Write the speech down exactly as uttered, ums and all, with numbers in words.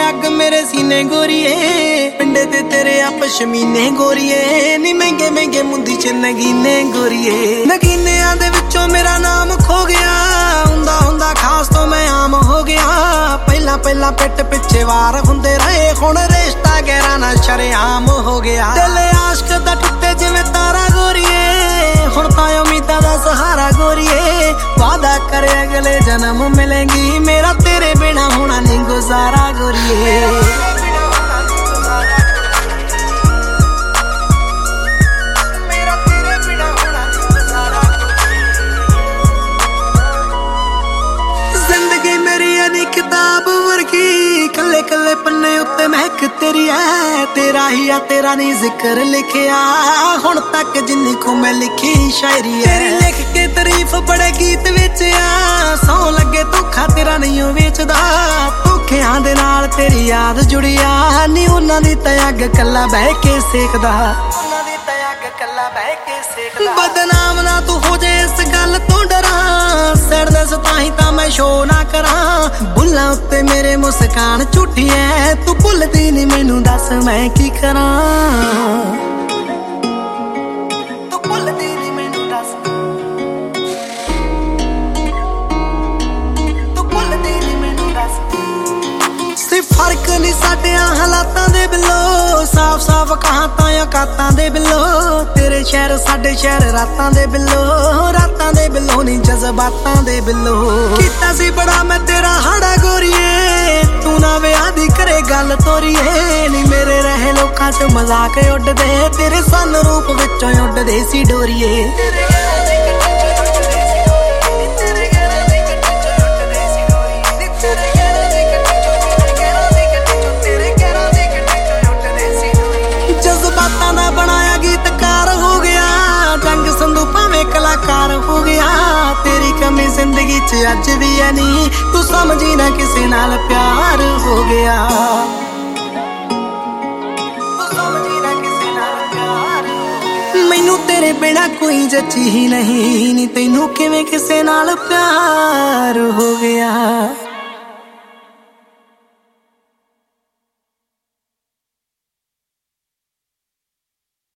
अग मेरे सीने गोरिए पिंडे ते तेरे आप शमीने गोरिए नी महंगे महंगे मुंदी च नगीने गोरिए नगीनियां दे विचों मेरा नाम खो गया हुंदा हुंदा खास तो मैं आम हो गया पहला पहला पिट पिछे वार हुंदे रहे हुण रिश्ता गहरा ना शरेआम हो गया दिल आशिक दा टुटे जिवें तारा गोरिए हुण तां उम्मीदां दा सहारा गोरिए वादा करे अगले जन्म मिलेंगी मेरा तेरे बिना होना नहीं गुजारा गोरिए किताब वर्गी कले कले पन्ने उत्ते महक तेरी है तेरा ही आ तेरा नहीं जिक्र लिखिया हुण तक जिन्नी को मैं लिखी शायरी है तेरी लिख के तारीफ बड़े गीत विच आ सौ लगे धोखा तेरा नहीं वेचदा धोखियां दे नाल तेरी याद जुड़िया नी उन्हां दी ते अग कल्ला बह के सेकदा उन्हां दी ते अग कल्ला बह के सेकदा बदनाम ना तू हो जाए इस गल तो डरा सड़दस ताही तां मैं शो ना करा बुल्लां उत्ते मेरे मुस्कान झूठी है तू भुलदी नहीं मैनू दस मैं की करा तू भुलदी नहीं मैनू दस तू भुलदी नहीं मैनू दस सिर्फ फर्क नहीं साडियां हालातां दे बिलो साफ साफ कहां तां औकातां दे बिलो तेरे शहर साडे शहर रातां दे बिलो रातां दे बिलो नहीं जज्बातां दे बिलो कीता सी बड़ा मैं तेरा हाड़ा गोरिए तू ना विआह दी करे गल तोरीए नी मेरे रहे लोकां च मजाक उड्डदे तेरे सन रूप विचों उड्डदे सी डोरीए जज्बातां दा बनाया गीतकार हो गया जंग संधू भावें कलाकार हो गया तेरी कमी जिंदगी च अज भी है नी तू समझी ना किसे नाल प्यार हो गया तू समझी ना किसे नाल प्यार हो गया मैनू तेरे बिना कोई जची ही नहीं नी तैनू किवें किसे नाल प्यार हो गया।